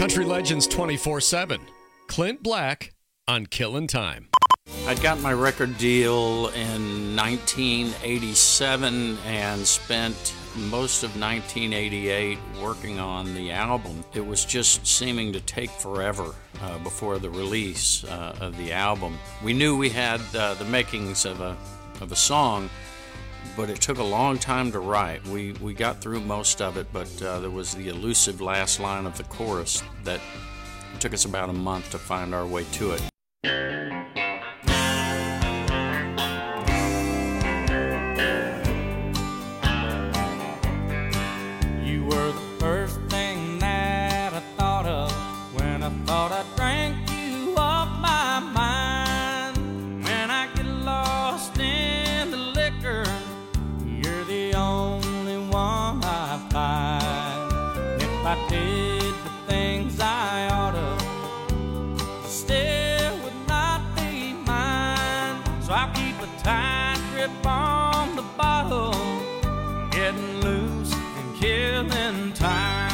Country Legends 24/7. Clint Black on Killin' Time. I'd got my record deal in 1987 and spent most of 1988 working on the album. It was just seeming to take forever before the release of the album. We knew we had the makings of a song, but it took a long time to write. We got through most of it, but there was the elusive last line of the chorus that it took us about a month to find our way to it. You were the first thing that I thought of when I thought I drank you off my mind. When I get lost in the liquor, you're the only one I find. If I did the things I ought to, still would not be mine. So I'll keep a tight grip on the bottle, getting loose and killing time.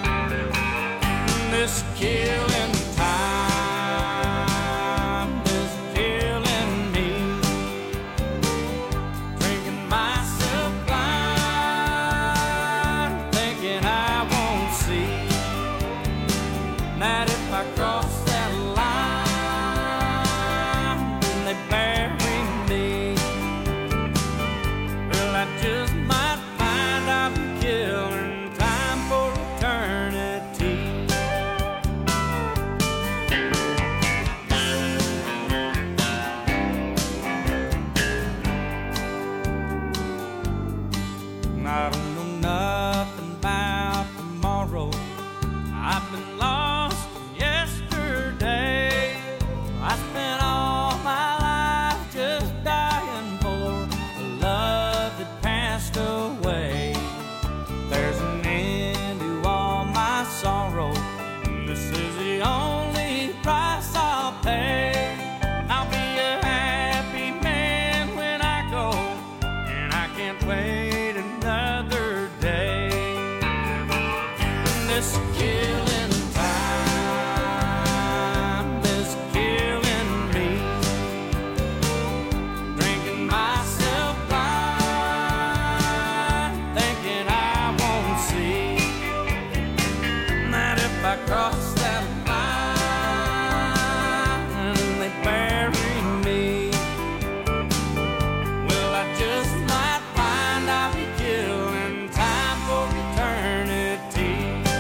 This killing time is killing me. Drinking myself blind, thinking I won't see that if I cross that line, then they bury me. Well, I just might find I'm killing time for eternity. I don't know nothing about tomorrow. I've been lost in yesterday. I spent all my life just dying for a love that passed away. There's an end to all my sorrow. This is the only price I'll pay. I'll be a happy man when I go, and I can't wait another day. This killing time is killing me. Drinking myself blind, thinking I won't see that if I cross that line, they bury me. Well, I just might find I'll be killing time for eternity.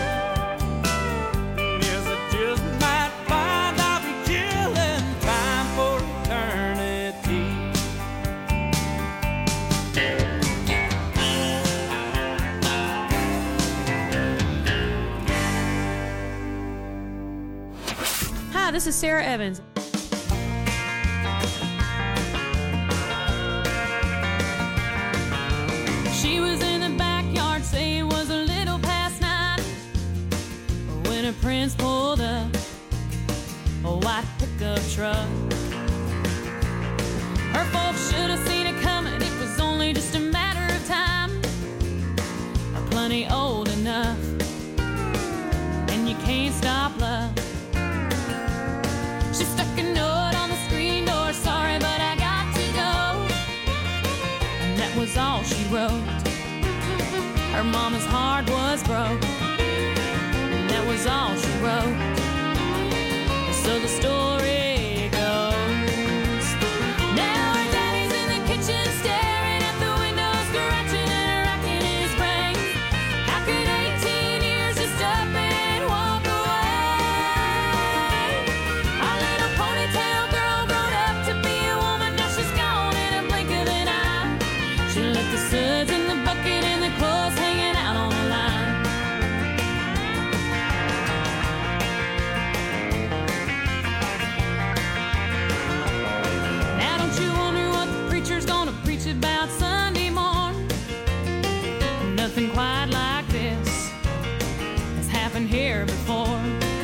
Yes, I just might find I'll be killing time for eternity. Hi, this is Sarah Evans. She was in the backyard, say it was a little past 9, when her prince pulled up a white pickup truck. Her folks should have seen it coming, it was only just a matter of time. Plenty old enough, and you can't stop love. She stuck a note on the screen door, sorry, but I got to go. And that was all she wrote. Her mama's heart was broke, and that was all she wrote. So the story goes. Now her daddy's in the kitchen staring at the window, scratching and racking his brain. How could 18 years just up and walk away? Our little ponytail girl grown up to be a woman, now she's gone in a blink of an eye. She left the suds in the bucket and the clothes hanging out on the line. Now don't you wonder what the preacher's gonna preach about Sunday morn? Nothing quite like this has happened here before.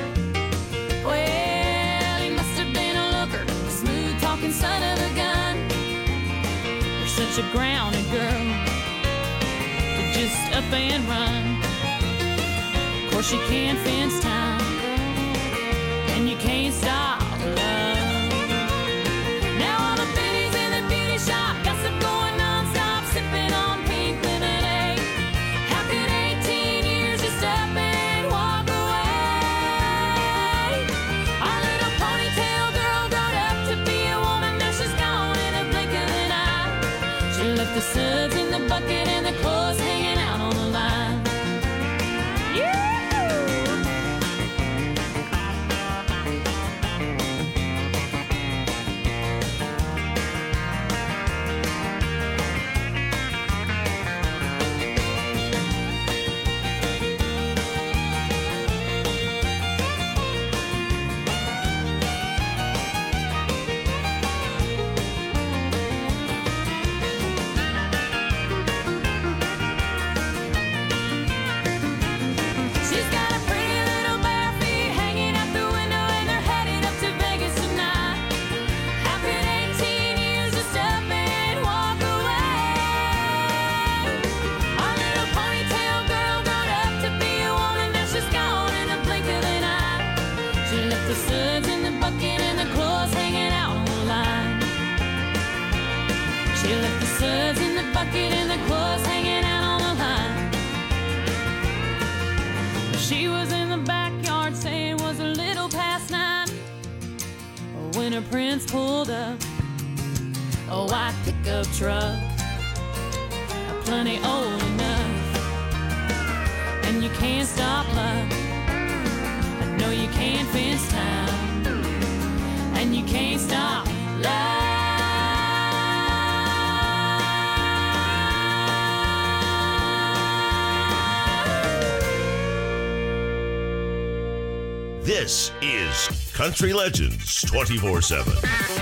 Well, he must have been a looker, a smooth-talking son of a gun. You're such a grounded girl to just up and run. Of course, she can't fence time, can't stop love. Now all the biddies in the beauty shop gossip going non-stop, sipping on pink lemonade. How could 18 years just up and walk away? Our little ponytail girl grown up to be a woman, now she's gone in a blink of an eye. She left the suds in the bucket and the clothes hanging out on the line. She's got a pretty little bare feet hanging out the window and they're headed up to Vegas tonight. How could 18 years just up and walk away? Our little ponytail girl grown up to be a woman, now she's gone in a blink of an eye. She left the suds in the bucket and the clothes hanging out on the line. She left the suds in the bucket and the clothes hanging out on the line. She was in the backyard saying it was a little past 9 when her prince pulled up a white pickup truck, plenty old enough. And you can't stop love, no you can't fence time, and you can't stop love. This is Country Legends 24/7.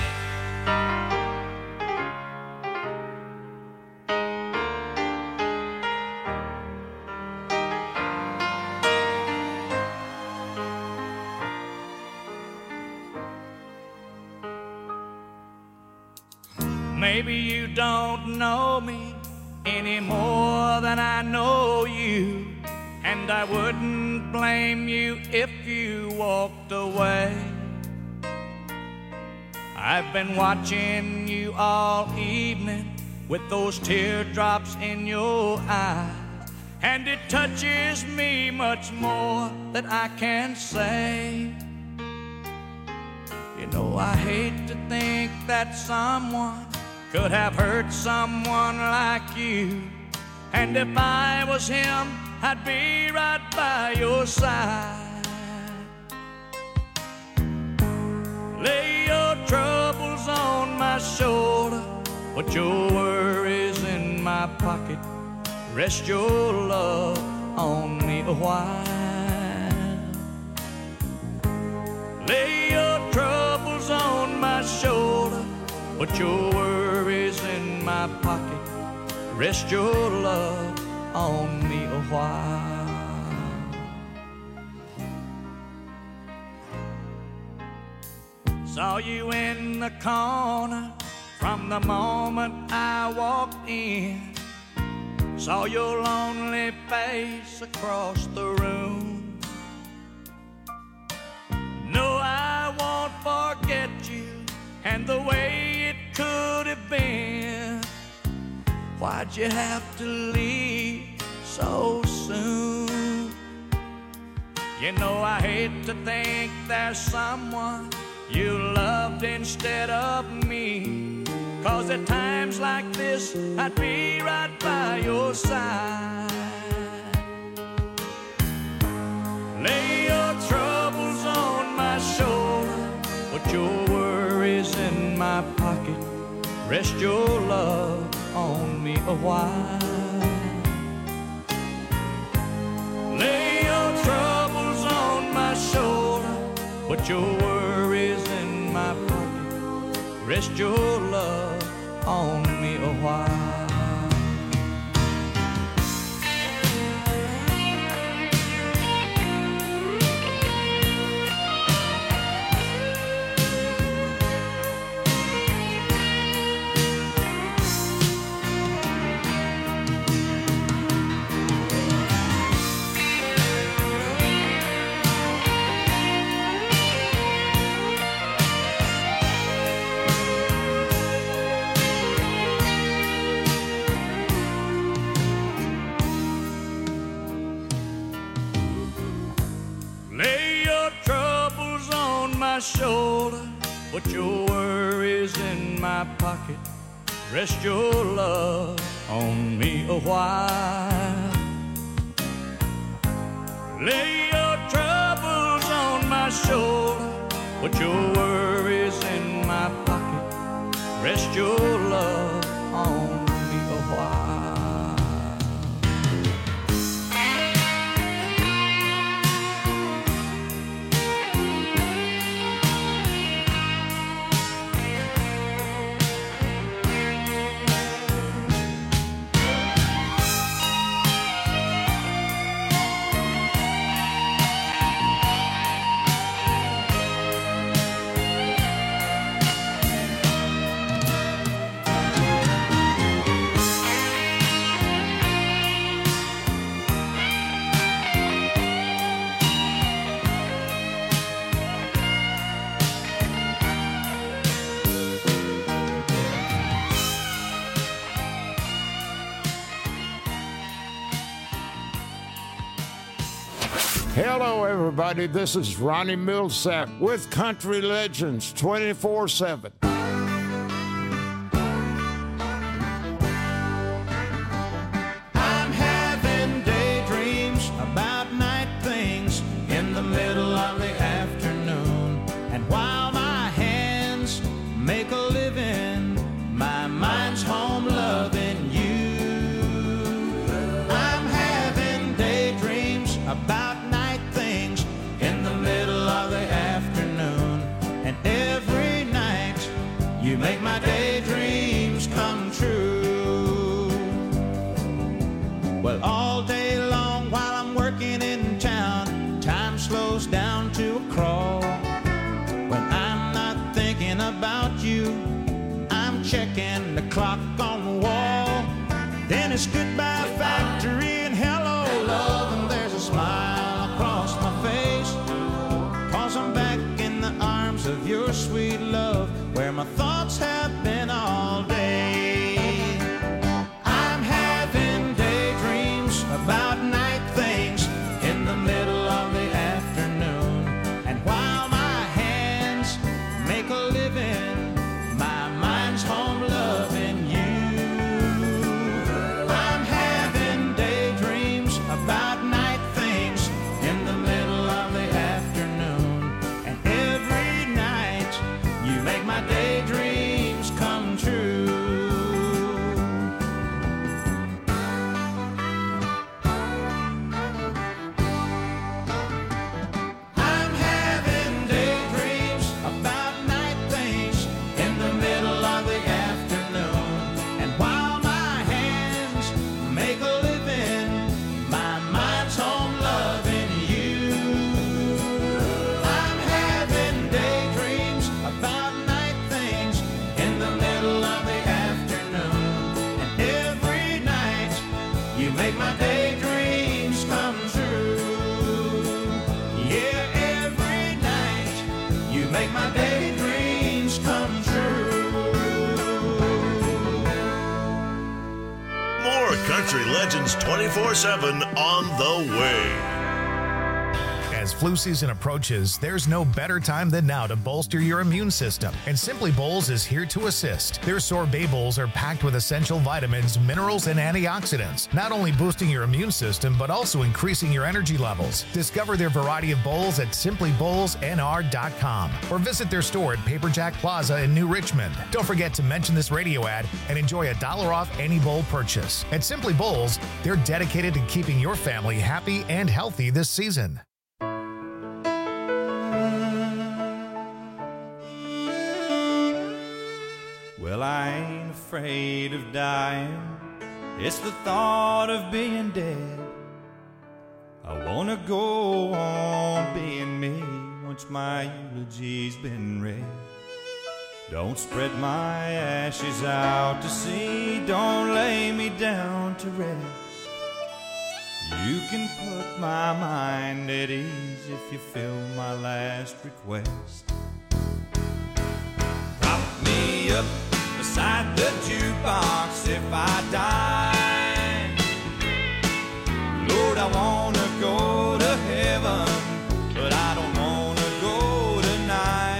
Maybe you don't know me any more than I know you, and I wouldn't blame you if you walked away. I've been watching you all evening with those teardrops in your eyes, and it touches me much more than I can say. You know, I hate to think that someone could have hurt someone like you, and if I was him, I'd be right by your side. Lay your troubles on my shoulder, put your worries in my pocket, rest your love on me a while. Lay your troubles on my shoulder, put your worries in my pocket, rest your love on me a while. Saw you in the corner from the moment I walked in. Saw your lonely face across the room. No, I won't forget you and the way it could have been. Why'd you have to leave so soon? You know, I hate to think there's someone you loved instead of me, 'cause at times like this I'd be right by your side. Lay your troubles on my shoulder, put your worries in my pocket, rest your love on me a while. Lay your troubles on my shoulder, put your worries in my pocket, rest your love on me a while. my shoulder, put your worries in my pocket. Rest your love on me a while. Lay your troubles on my shoulder, put your worries in my pocket. Rest your love on me a while. Hello, everybody. This is Ronnie Millsap with Country Legends 24/7. I'm having daydreams about night things in the middle of the afternoon. And while my hands make a living, my mind's home loving you. I'm having daydreams about in the middle of the afternoon, and every night you make my daydreams come true. Well, all day long while I'm working in town, time slows down to a crawl. When I'm not thinking about you, I'm checking the clock on the wall. Then it's goodbye factory and hello love, and there's a smile across my face, 'cause I'm back in the arms of your sweet love, where my thoughts have been all day. I'm having daydreams about night things in the middle of the afternoon, and while my hands make a living, my mind's home loving you. I'm having daydreams about night things in the middle of the afternoon, and every night you make my daydreams come true. I'm having daydreams about night things in the middle of the afternoon, and while my hands make a living, my mind's home loving you. I'm having daydreams about night things in the middle of the afternoon, and every night you make my daydreams come true. Yeah, every night you make my daydreams come true. More Country Legends 24/7 on the way. As flu season approaches, there's no better time than now to bolster your immune system, and Simply Bowls is here to assist. Their sorbet bowls are packed with essential vitamins, minerals, and antioxidants, not only boosting your immune system, but also increasing your energy levels. Discover their variety of bowls at simplybowlsnr.com or visit their store at Paper Jack Plaza in New Richmond. Don't forget to mention this radio ad and enjoy $1 off any bowl purchase. At Simply Bowls, they're dedicated to keeping your family happy and healthy this season. Well, I ain't afraid of dying. It's the thought of being dead. I wanna go on being me once my eulogy's been read. Don't spread my ashes out to sea. Don't lay me down to rest. You can put my mind at ease if you fill my last request. Prop me up beside the jukebox if I die. Lord, I wanna go to heaven, but I don't wanna go tonight.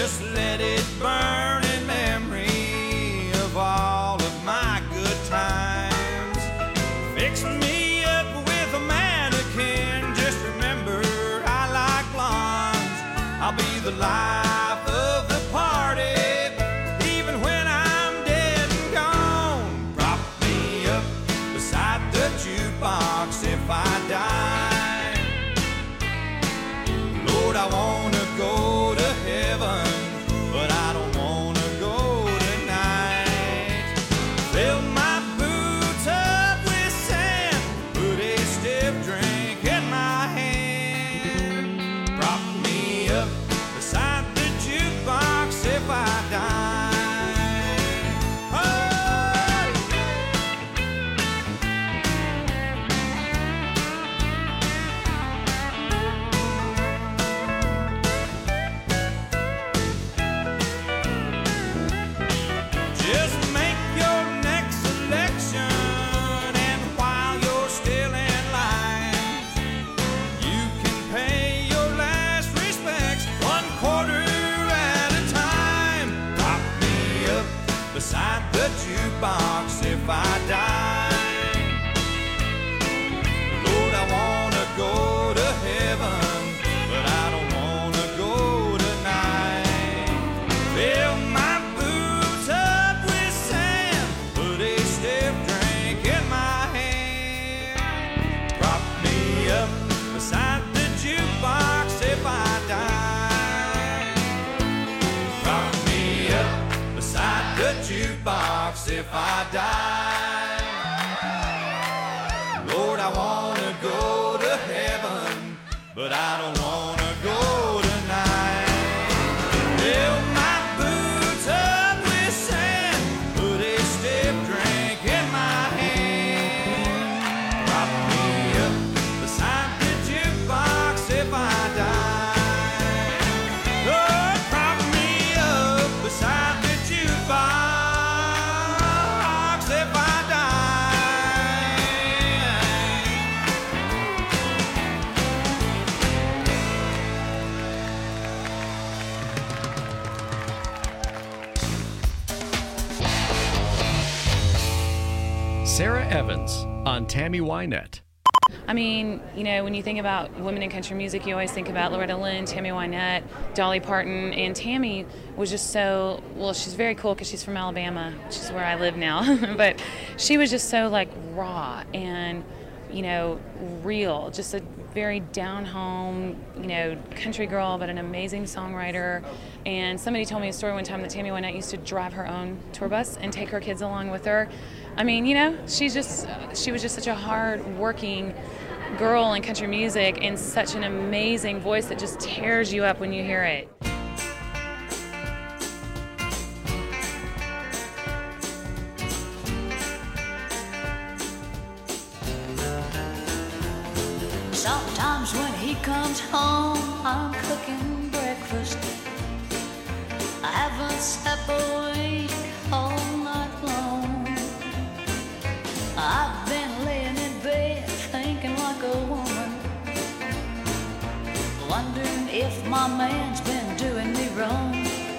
just let it burn in memory of all of my good times. Fix me up with a mannequin, just remember I like blondes. I'll be the life of the party, even when I'm dead and gone. Prop me up beside the jukebox if I die. Lord, I wanna go to heaven, but I don't wanna go tonight. Fill my boots up with sand, put a stiff drink in my hand. Prop me up beside the jukebox if I die. Just make your next selection, and while you're still in line, you can pay your last respects 1/4 at a time. Prop me up beside the jukebox if I die. Lord, I wanna go to heaven, but I don't wanna go tonight. Fill my boots up with sand, put a stiff drink in my hand. Prop me up beside the jukebox if I die. Prop me up beside the jukebox if I die. Lord, I wanna go to heaven, but I don't wanna go tonight. Fill my boots up with sand, put a stiff drink in my hand. Prop me up beside the jukebox if I die. Oh, prop me up beside the jukebox if I die. Sarah Evans on Tammy Wynette. I mean, you know, when you think about women in country music, you always think about Loretta Lynn, Tammy Wynette, Dolly Parton, and Tammy was just so, well, she's very cool because she's from Alabama, which is where I live now, but she was just so, like, raw and, you know, real, just a very down-home, you know, country girl, but an amazing songwriter. And somebody told me a story one time that Tammy Wynette used to drive her own tour bus and take her kids along with her. I mean, you know, she was just such a hard-working girl in country music and such an amazing voice that just tears you up when you hear it. Sometimes when he comes home, I'm cooking breakfast. I haven't slept awake all night long. I've been laying in bed thinking like a woman, wondering if my man's been doing me wrong.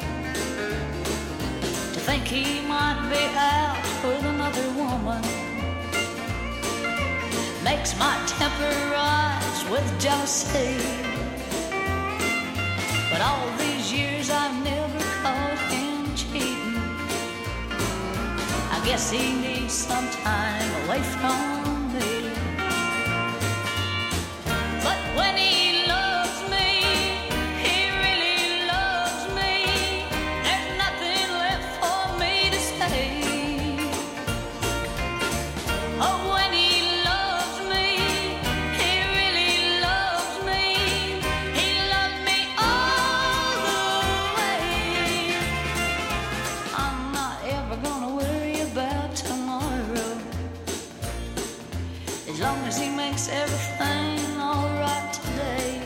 To think he might be out with another woman makes my temper rise with jealousy. But all these years I've never caught him cheating. I guess he needs some time away from me. But when he loves me, he really loves me. There's nothing left for me to say. Oh, when he loves me, he really loves me. He loves me all the way. I'm not ever gonna worry about tomorrow, as long as he makes everything alright today.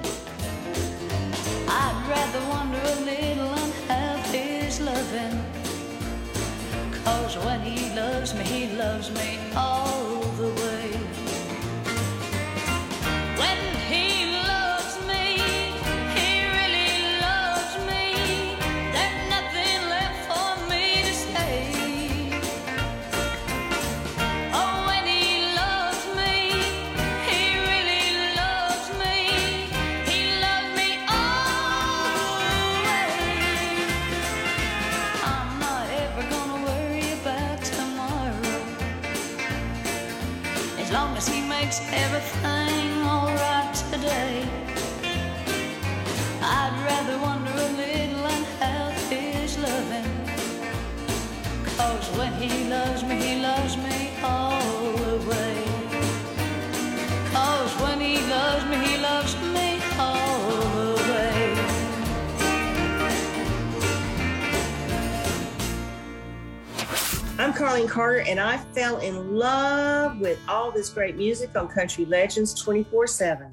I'd rather wander a little and have his loving, 'cause when he loves me all the way. When he loves me, he really loves me. makes everything alright today. I'd rather wonder a little and have his loving. 'Cause when he loves me all the way. 'Cause when he loves me all the way. I'm Carlene Carter, and I fell in love with all this great music on Country Legends 24/7.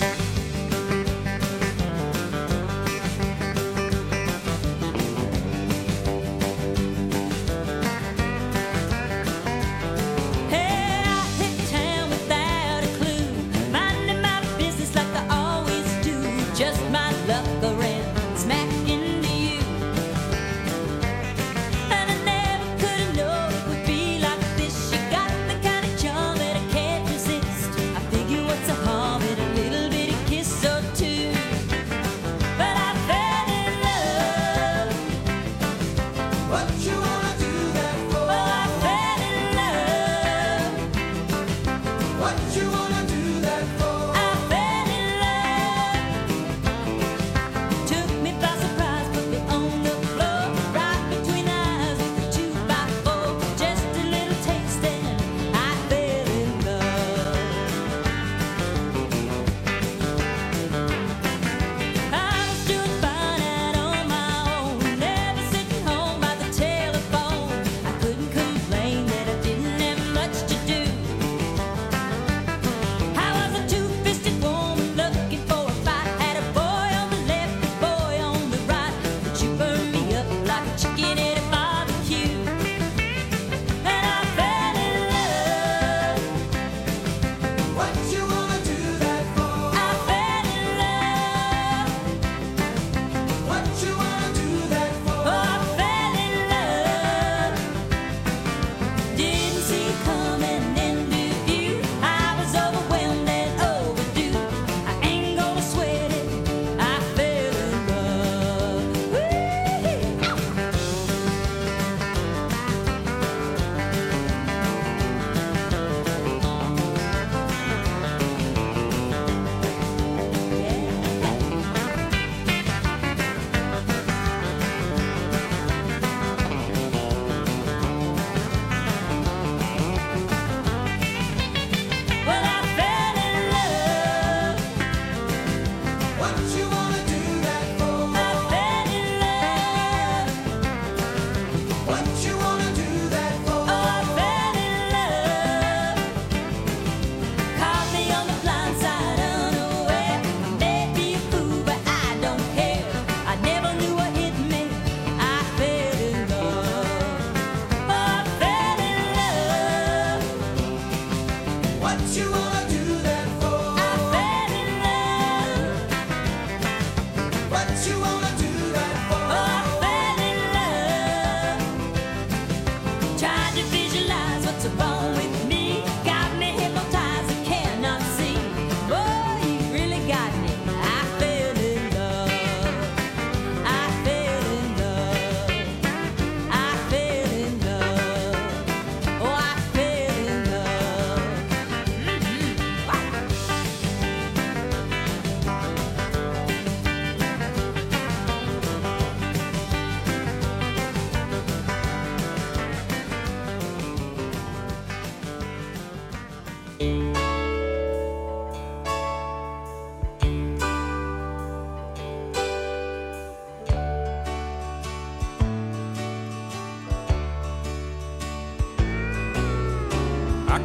I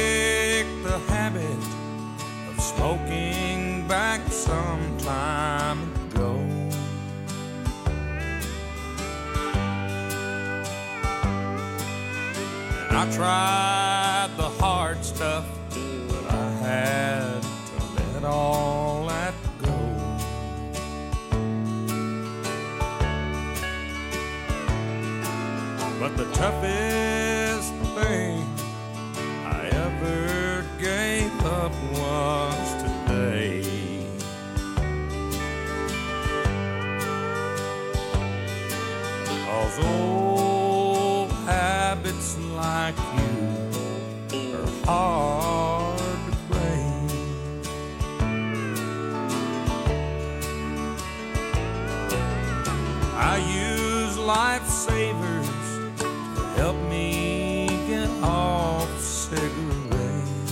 kicked the habit of smoking back some time ago. And I tried the hard stuff, but I had to let all that go. But the toughest thing I ever gave up was today. 'Cause old habits like you are hard to break. lifesavers to help me get off cigarettes.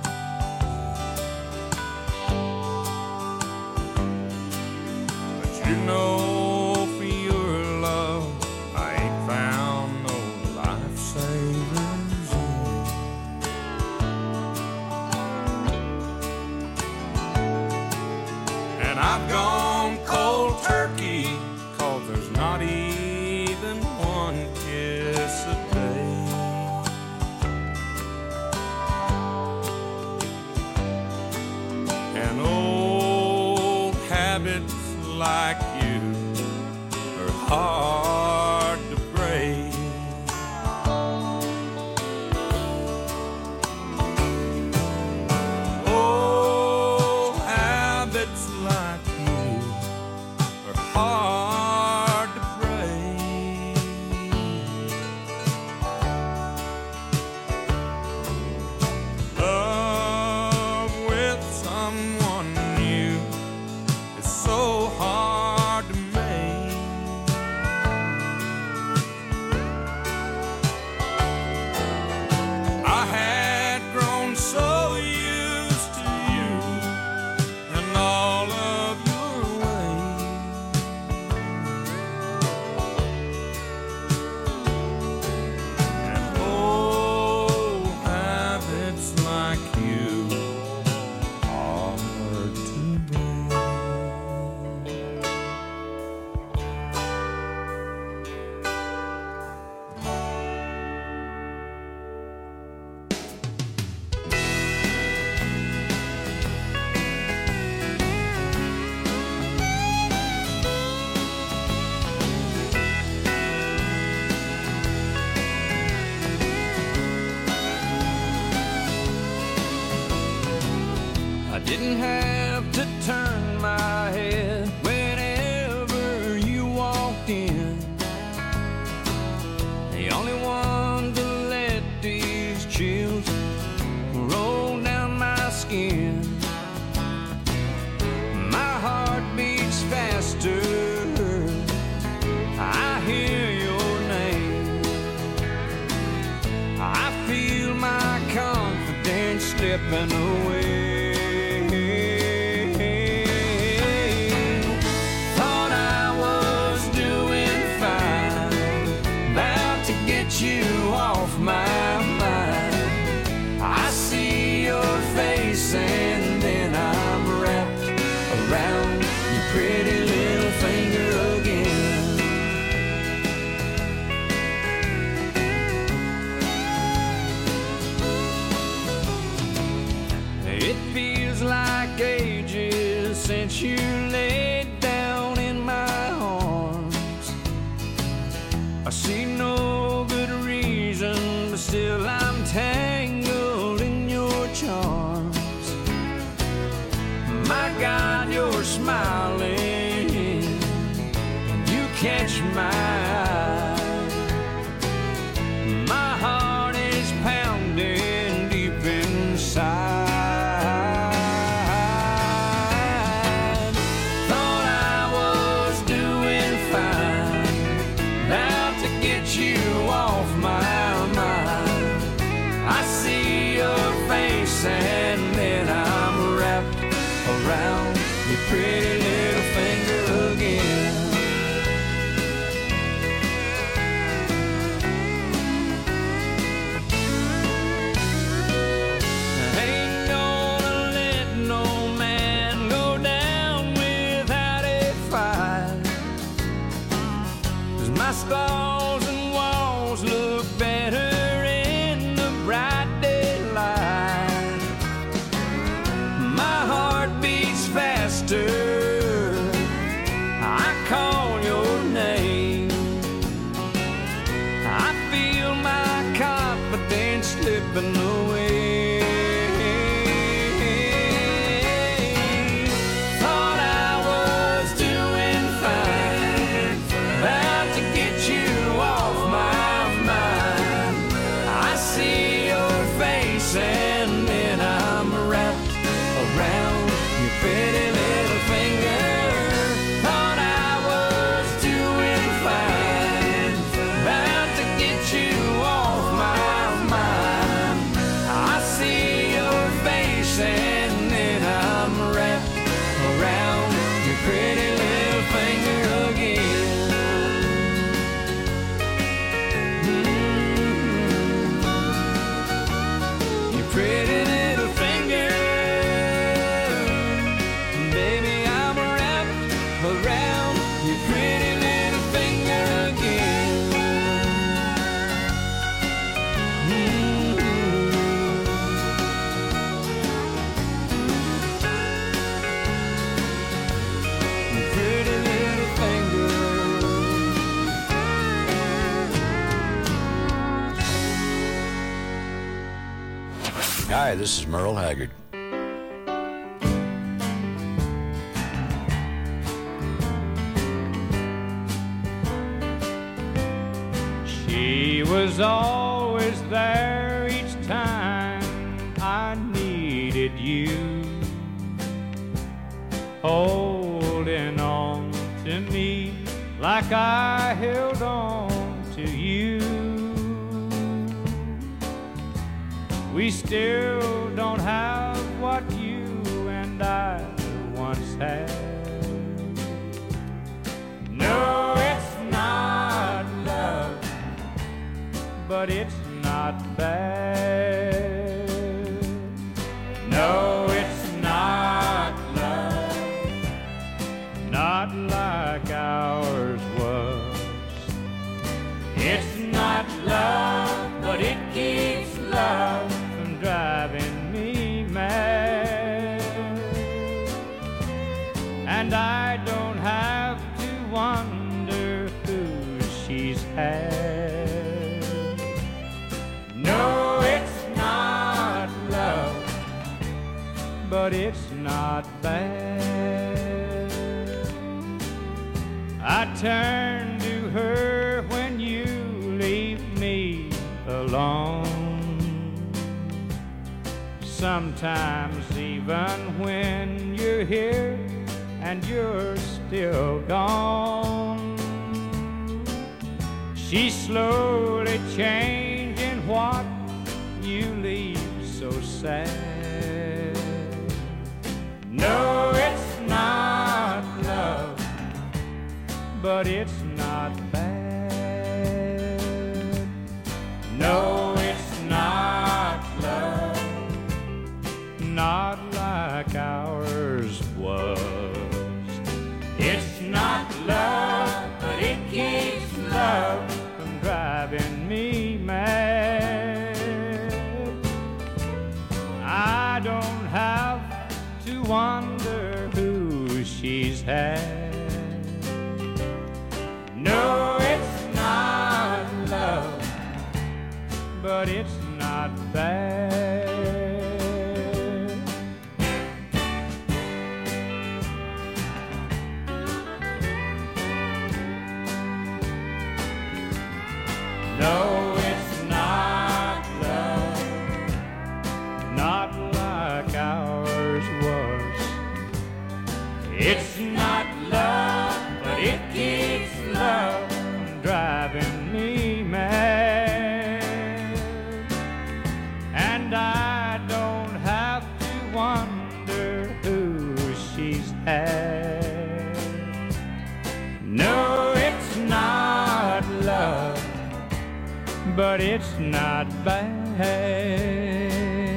But you know, for your love, I ain't found no lifesavers yet. And I've gone cold turkey, 'cause there's not even one kiss a day. And old habits like you are hard to break. Old habits like you are hard to break. Love with someone new is so hard to make. I had grown so used to you and all of your ways. And old habits like you are hard to break. I didn't have to turn my head whenever you walked in. The only one to let these chills roll down my skin. My heart beats faster. I hear your name. I feel my confidence slipping away. Thought I was doing fine, about to get you off my mind. I see your face and then I'm wrapped around your pretty little finger again. It feels like ages since you laid down in my arms. I see no good reason, but still I'm tangled in your charms. My God, you're smiling, and you catch my eye. My heart is pounding deep inside. Thought I was doing fine, about to get you off my mind. I see your face and then I'm wrapped around your pretty little finger again. Ain't gonna let no man go down without a fight. 'Cause my stalls and walls look better in the bright daylight. My heart beats faster. I call your name. I feel my confidence slipping away. Thought I was doing fine, about to get you off my mind. Hi, this is Merle Haggard. She was always there each time I needed you, holding on to me like I held on to you. We still don't have what you and I once had. No, it's not love, but it's not bad. No, it's not love, not like ours was. It's not love, but it keeps love from driving me mad. And I don't have to wonder who she's had. No, it's not love, but it's not bad. I turn to her when you leave me alone. Sometimes even when you're here and you're still gone, she's slowly changing what you leave so sad. No, it's not love, but it's not bad. No, it's not love, not like ours was. It's not love, but it keeps love from driving me mad. I don't have to wonder who she's had. No, it's not love, but it's not bad. No, it's not love, not like ours was. It's not love, but it keeps love from driving me mad. And I don't have to wonder who she's had. No, it's not love, but it's not bad.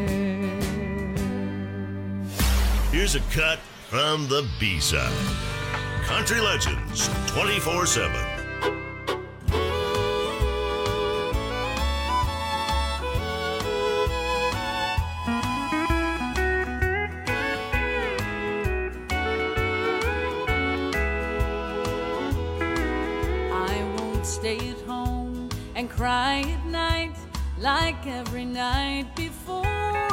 Here's a cut from the B-side. Country Legends 24/7. I won't stay at home and cry at night like every night before.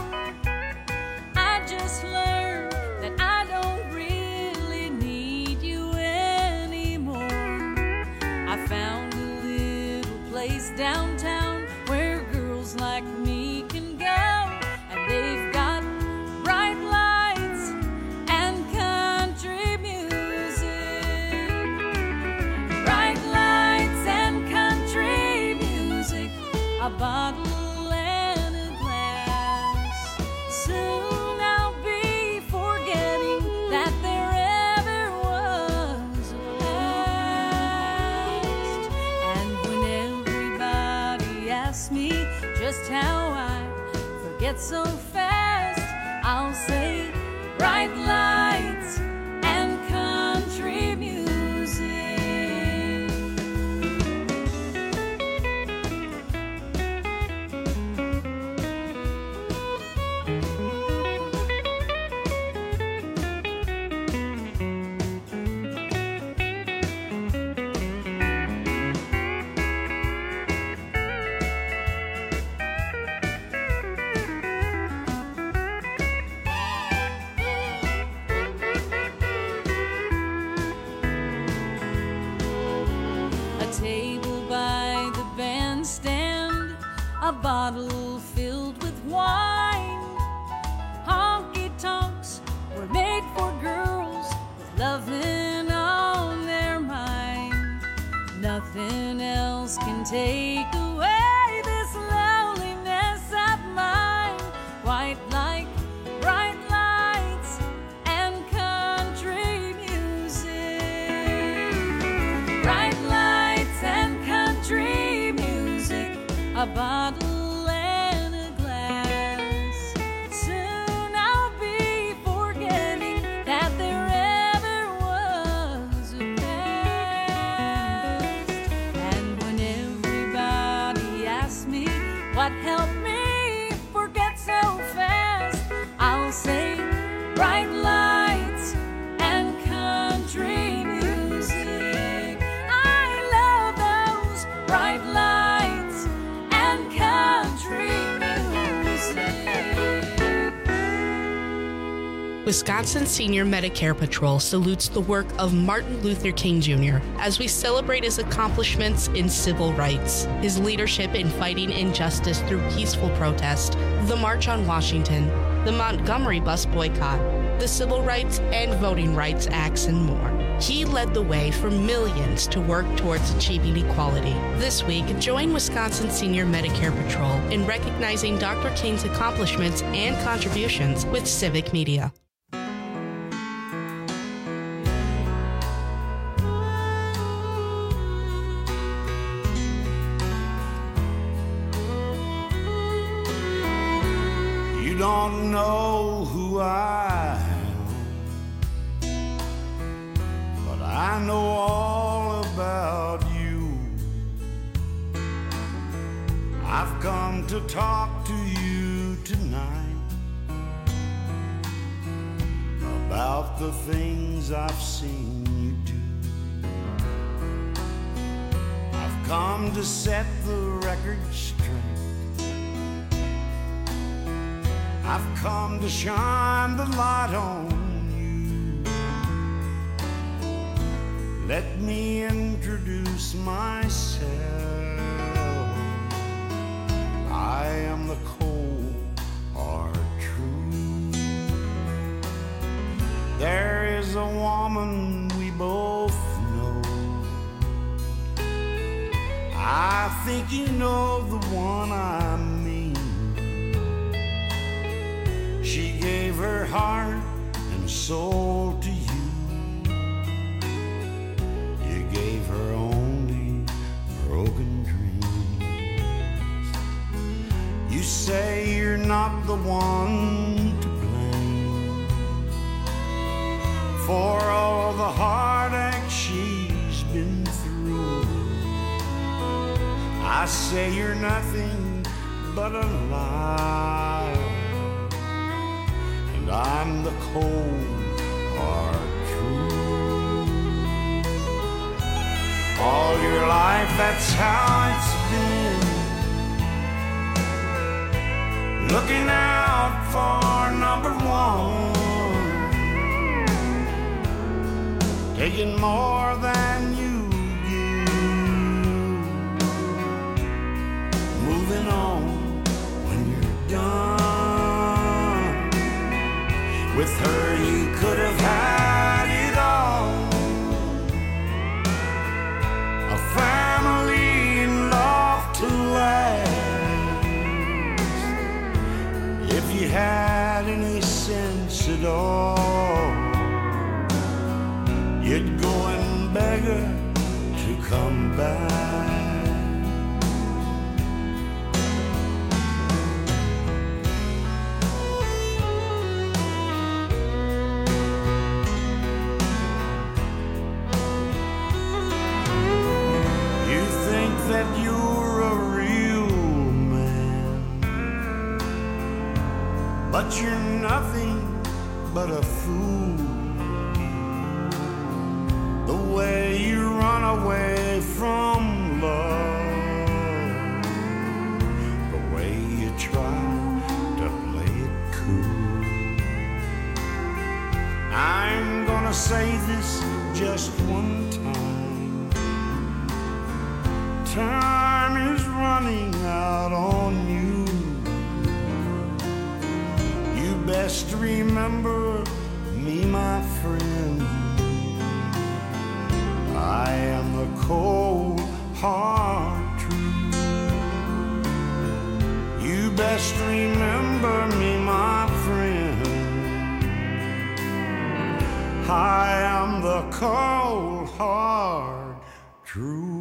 I just learned that I don't really need you anymore. I found a little place downtown where girls like me can go, and they've got bright lights and country music. Bright lights and country music, a bottle and a glass. Soon I'll be forgetting that there ever was a past. And when everybody asks me just how I forget so fast, I'll say bright lights and country music. table by the bandstand, a bottle filled with wine. Honky-tonks were made for girls with loving on their mind. Nothing else can take away this loneliness of mine. White light, bright lights, and country music. Bright lights and country music, a bottle and a glass. Soon I'll be forgetting that there ever was a past. And when everybody asks me what helped me forget so fast, I'll say bright lights and country music. I love those bright lights and country music. Wisconsin Senior Medicare Patrol salutes the work of Martin Luther King Jr. as we celebrate his accomplishments in civil rights, his leadership in fighting injustice through peaceful protest, the March on Washington, the Montgomery bus boycott, the Civil Rights and Voting Rights Acts, and more. He led the way for millions to work towards achieving equality. This week, join Wisconsin Senior Medicare Patrol in recognizing Dr. King's accomplishments and contributions with Civic Media. You don't know who I am, but I know all about you. I've come to talk to you tonight about the things I've seen you do. I've come to set the record straight. I've come to shine the light on you. Let me introduce myself. I am the cold, hard truth. There is a woman we both know. I think you know the one I mean. She gave her heart and soul to you. You gave her only broken dreams. You say you're not the one to blame for all the heartache she's been through. I say you're nothing but a lie. I'm the cold, hard truth. All your life, that's how it's been. Looking out for number one, taking more than you give, moving on when you're done. With her you could have had it all. A family and love to last. If you had any sense at all, you'd go and beg her to come back. That you're a real man, but you're nothing but a fool. The way you run away from love, the way you try to play it cool. I'm gonna say this just one time. time is running out on you. You best remember me, my friend. I am the cold, hard truth. You best remember me, my friend. I am the cold, hard truth.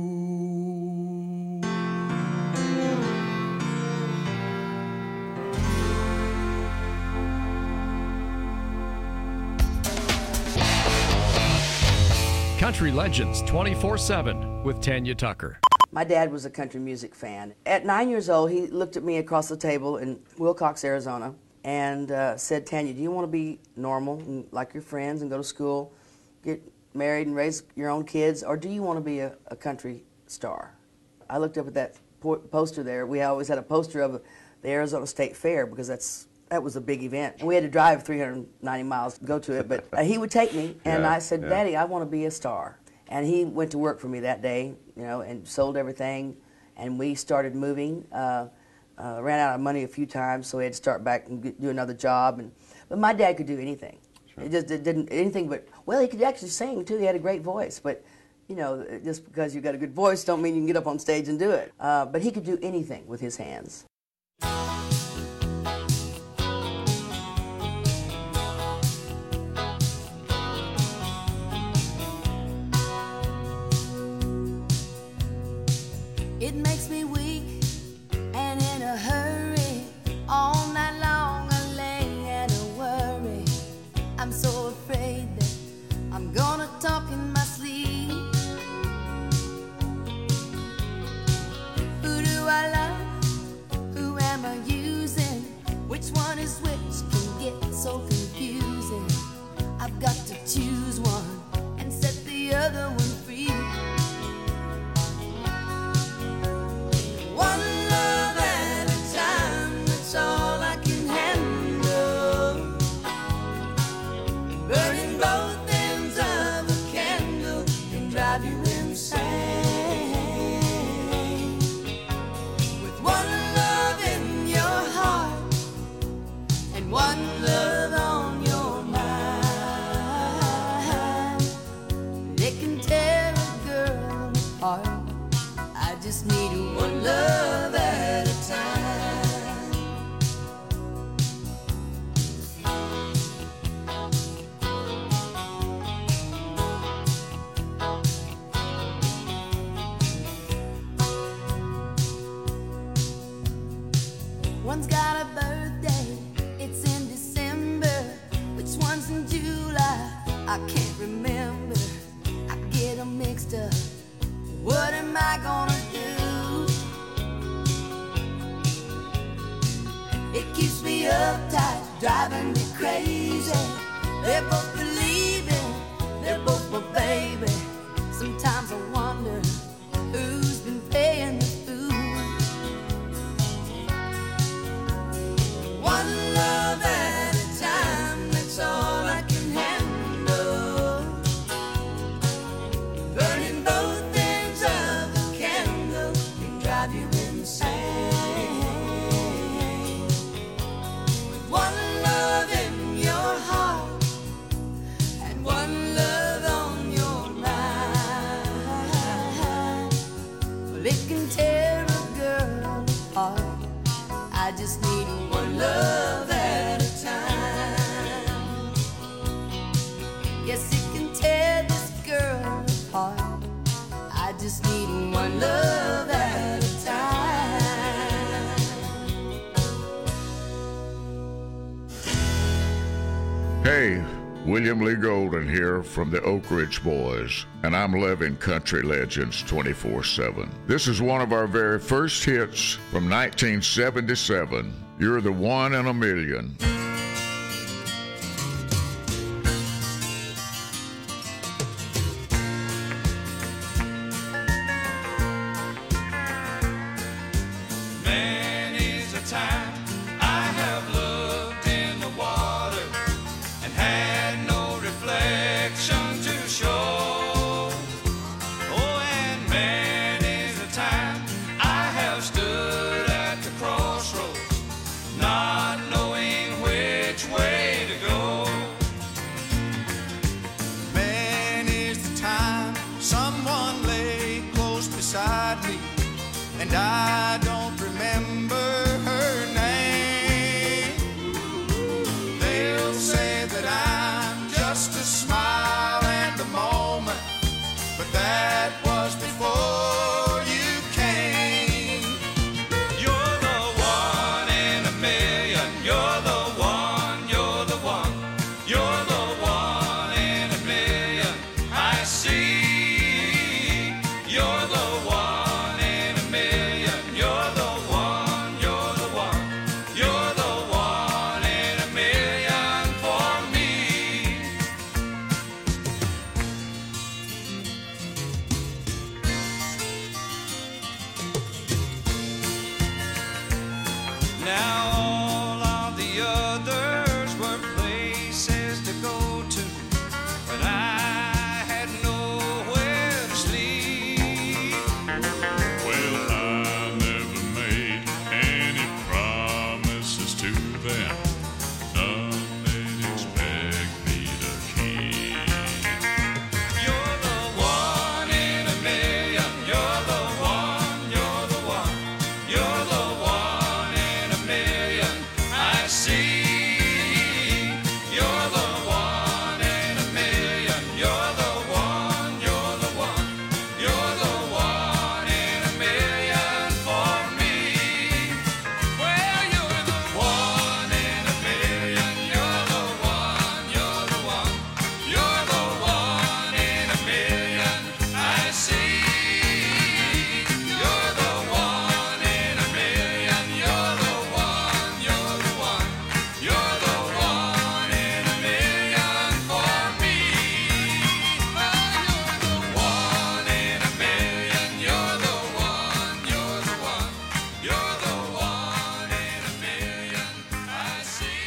Country Legends 24/7 with Tanya Tucker. My dad was a country music fan. At 9 years old, he looked at me across the table in Wilcox, Arizona, and said, Tanya, do you want to be normal and like your friends and go to school, get married and raise your own kids, or do you want to be a country star? I looked up at that poster there. We always had a poster of the Arizona State Fair because that was a big event. And we had to drive 390 miles to go to it, but he would take me, and I said, Daddy, I want to be a star. And he went to work for me that day, you know, and sold everything, and we started moving. Ran out of money a few times, so we had to start back and do another job. But my dad could do anything. Sure. It just didn't anything but, well, he could actually sing too. He had a great voice, but you know, just because you got a good voice don't mean you can get up on stage and do it. But he could do anything with his hands. It makes me weak and in a hurry. All night long I lay and I worry. I'm so afraid that I'm gonna talk in my sleep. Who do I love? Who am I using? Which one is which can get so confusing. I've got to choose one and set the other one free. One love at a time, that's all I can handle. Burning both ends of a candle can drive you insane. With one love in your heart and one love on your mind, they can tear a girl apart. I just need one love at a time. One's got a birthday, it's in December. Which one's in July? I can't remember. I get them mixed up. What am I gonna do? It keeps me uptight, driving me crazy. They're both believing, they're both my baby. Sometimes I wonder who's been paying the fool. One love at a time, that's all I can handle. Burning both ends of a candle can drive you insane. With one love in your heart and one love on your mind, well, it can tear a girl apart. I just need one love at a time. Yes, it can tear this girl apart. I just need one love at a time. Hey, William Lee Golden here from the Oak Ridge Boys, and I'm loving Country Legends 24/7. This is one of our very first hits from 1977. You're the One in a Million. Many's a time I have looked in the water and had no reflection to show. Oh, and many's a and I don't remember her name. They'll say that I'm just a smile and a moment, but that was before you came. You're the one in a million. You're the one, you're the one. You're the one in a million I see. You're the one in a million. You're the one, you're the one. You're the one in a million for me. Now all of the others were places to go to, but I had nowhere to sleep. Well, I never made any promises to them. None they'd expect me to keep. You're the one in a million. You're the one, you're the one. You're the one in a million I see. You're the one in a million. You're the one, you're the one. You're the one in a million for me. Well, you're the one in a million. You're the one, you're the one. You're the one in a million I see. You're the one in a million. You're the one, you're the one. You're the one in a million for me. Well, you're the one in a million. You're the one, you're the one. You're the one in a million I see.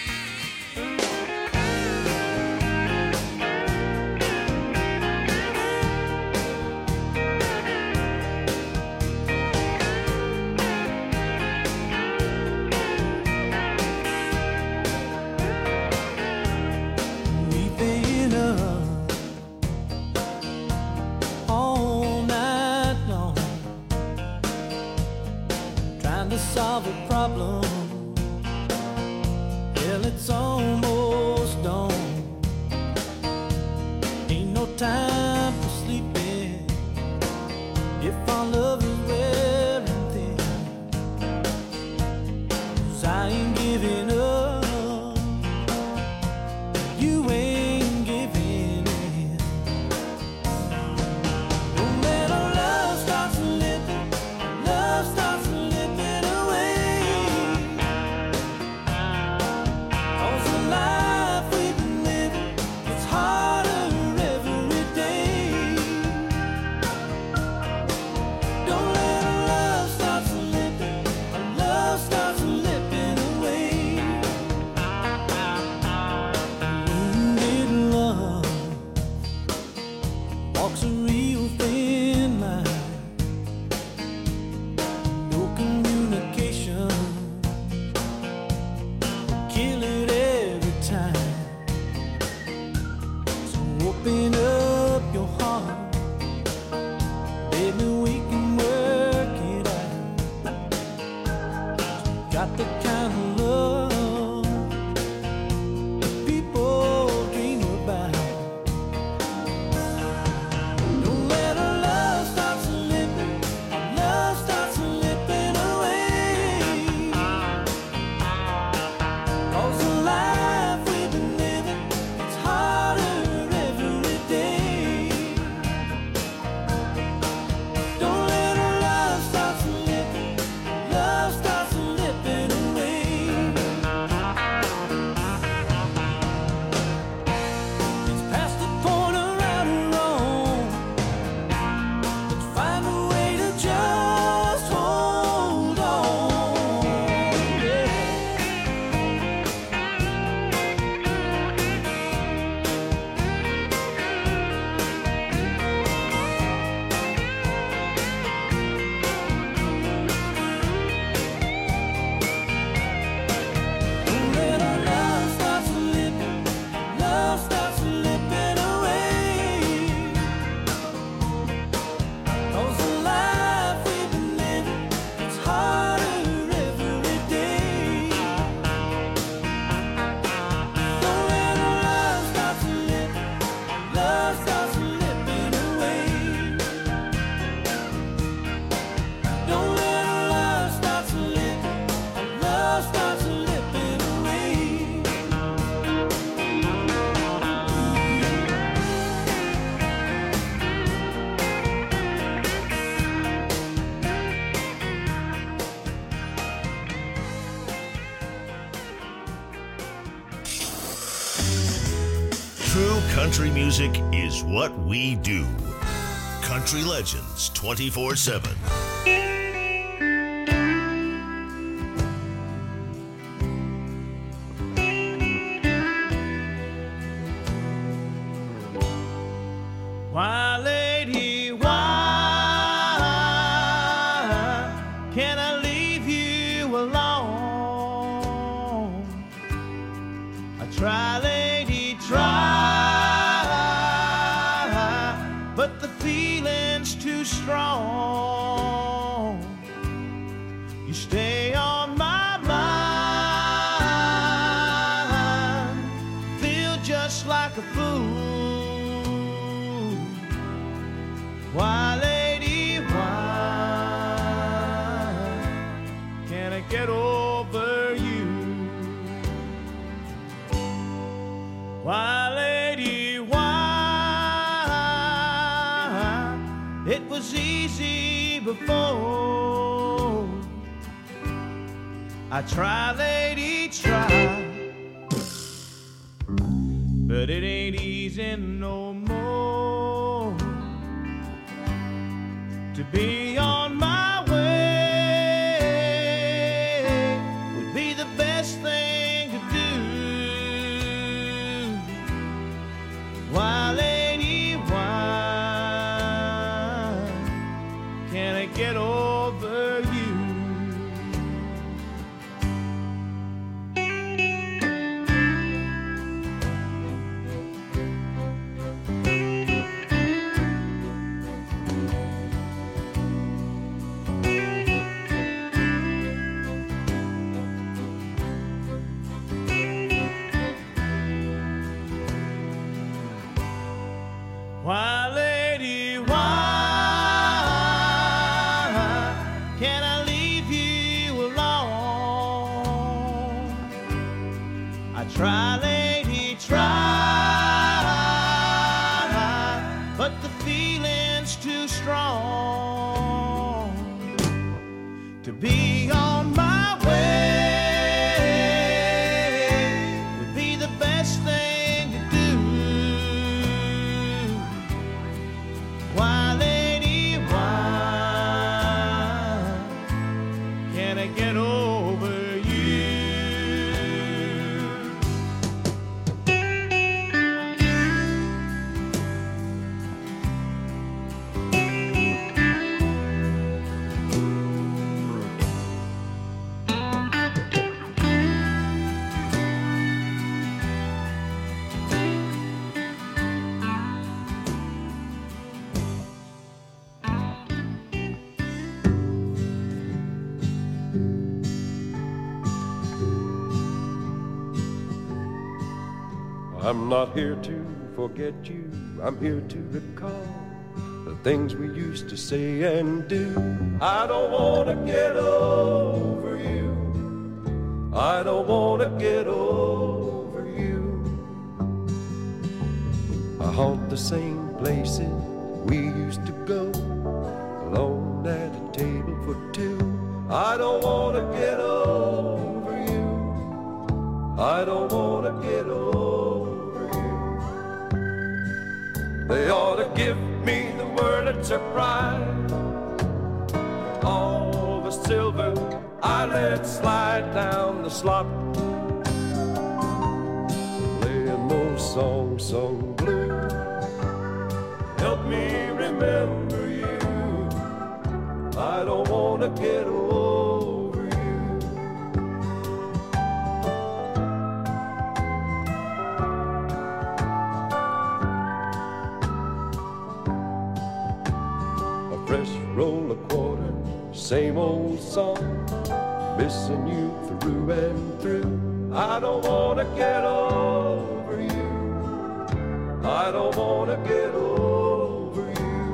We've been up all night long, trying to solve a problem. Well, it's almost dawn. Ain't no time for sleeping if our love is wearing thin. 'Cause I ain't giving up. You ain't giving in. When our love starts slipping, love starts slipping away. 'Cause the life we've been living, it's harder every day. Country music is what we do. Country Legends 24/7. Why, lady, why can't I leave you alone? I try, lady, try, but the feeling's too strong. You stay on my mind, feel just like a fool. Why, lady, why can't I get over you? Why, lady, why? It was easy before. I try, lady, try, but it ain't easy no more. To be on my way would be the best thing to do. Why, lady, why can't I get over you? Why, lady, why can't I leave you alone? I try, lady, try, but the feeling's too strong to be on my way would be the best thing to do. Why, lady, why can't I get over you? I'm not here to forget you, I'm here to recall the things we used to say and do. I don't want to get over you, I don't want to get over you. I haunt the same places we used to go, alone at a table for two. I don't want to get over you, I don't want to get over you. They ought to give me the word at surprise. All the silver I let slide down the slot, playing those songs sung blue. Help me remember you, I don't want to get over you. Fresh roll of quarter, same old song, missing you through and through. I don't want to get over you, I don't want to get over you.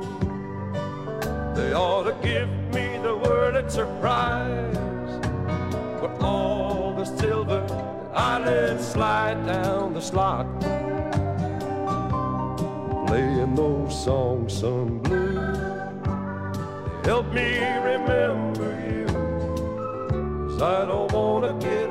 They ought to give me the word at surprise, for all the silver I let slide down the slot, playing those songs sung blue. Help me remember you, 'cause I don't want to get